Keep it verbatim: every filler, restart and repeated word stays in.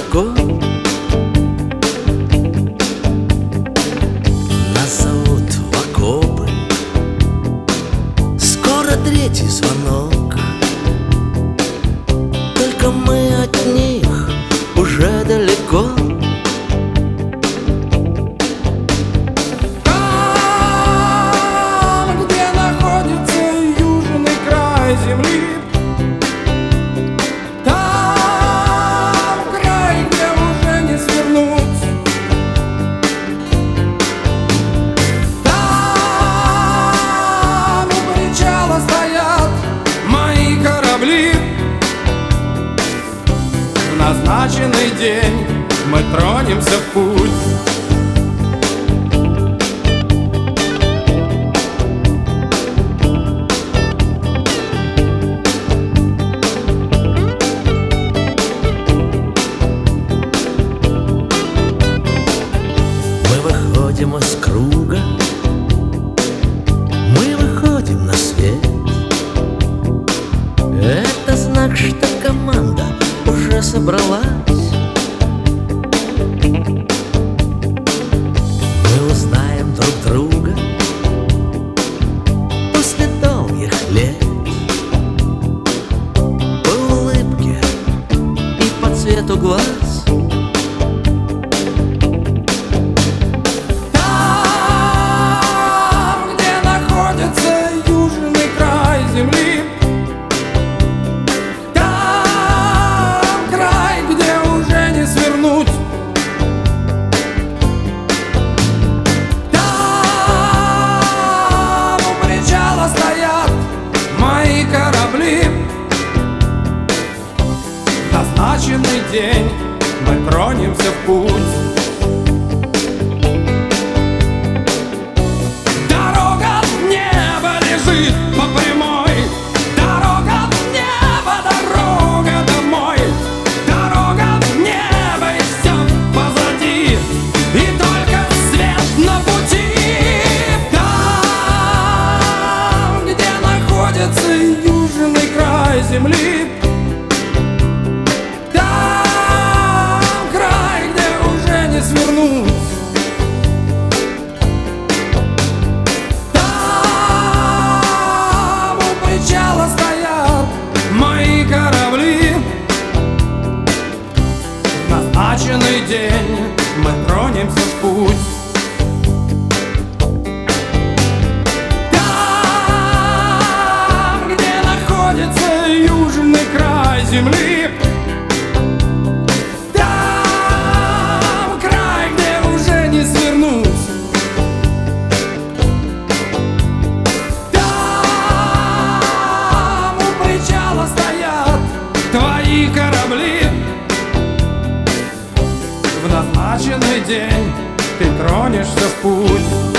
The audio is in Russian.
далеко. Нас зовут в окопы, скоро третий звонок. Только мы от них уже далеко. Там, где находится южный край земли, там край, где уже не свернуть. Там у причала стоят мои корабли. В назначенный день мы тронемся в путь. Выходим из круга, мы выходим на свет. Это знак, что команда уже собралась. Мы узнаем друг друга после долгих лет, по улыбке и по цвету глаз. В назначенный день мы тронемся в путь. Дорога в небо лежит по прямой, дорога в небо, дорога домой, дорога в небо, и все позади, и только свет на пути. Там, где находится южный край земли, свернуть. Там у причала стоят мои корабли. В назначенный день мы тронемся в путь. Там, где находится южный край земли, твои корабли. В назначенный день ты тронешься в путь.